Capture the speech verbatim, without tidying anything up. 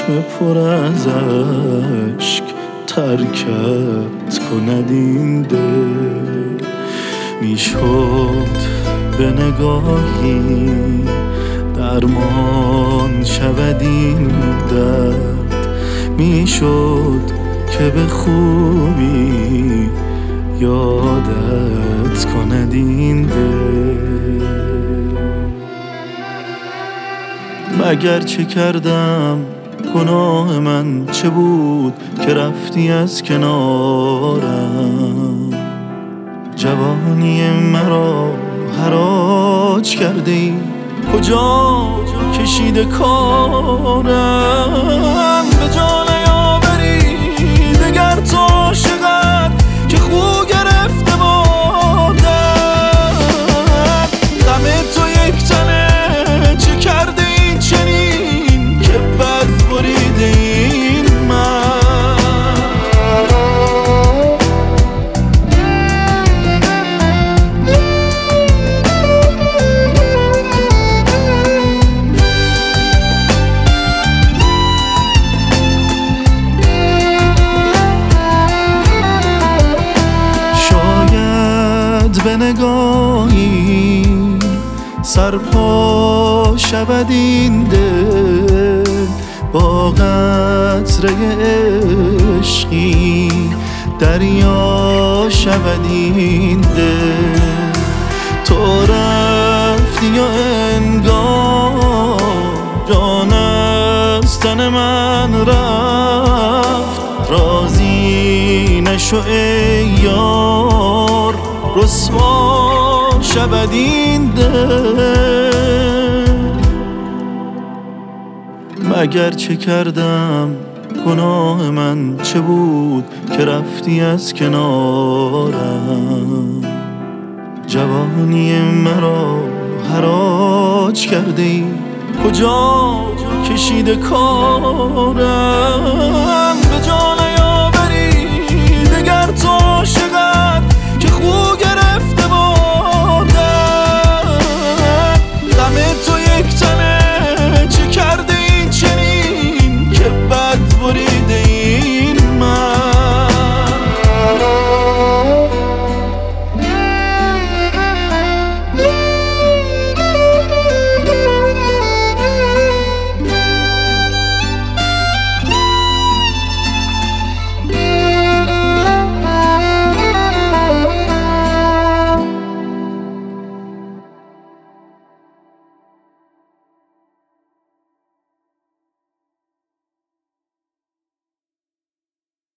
چشم پر از اشک ترکت کند این دل. میشد به نگاهی درمان شود این درد، میشد که به خوبی یادت کند این دل. مگر چه کردم گناه من چه بود که رفتی از کنارم؟ جوانی مرا حراج کرده ای، کجا کشیده کارم؟ به جا نیاوری دگر تو عاشقت که خو گرفته بادم. غم تو یک تنه چه کرده این چنین که بد بریده این من. به نگاهی سرپا شود این دل، با قطره عشقی دریا شود این دل. تو رفتی و انگار جان از تن من رفت، راضی نشو ای یار رسوا شود این دل. مگر چه کردم گناه من چه بود که رفتی از کنارم؟ جوانی مرا حراج کرده ای، کجا کشیده کارم؟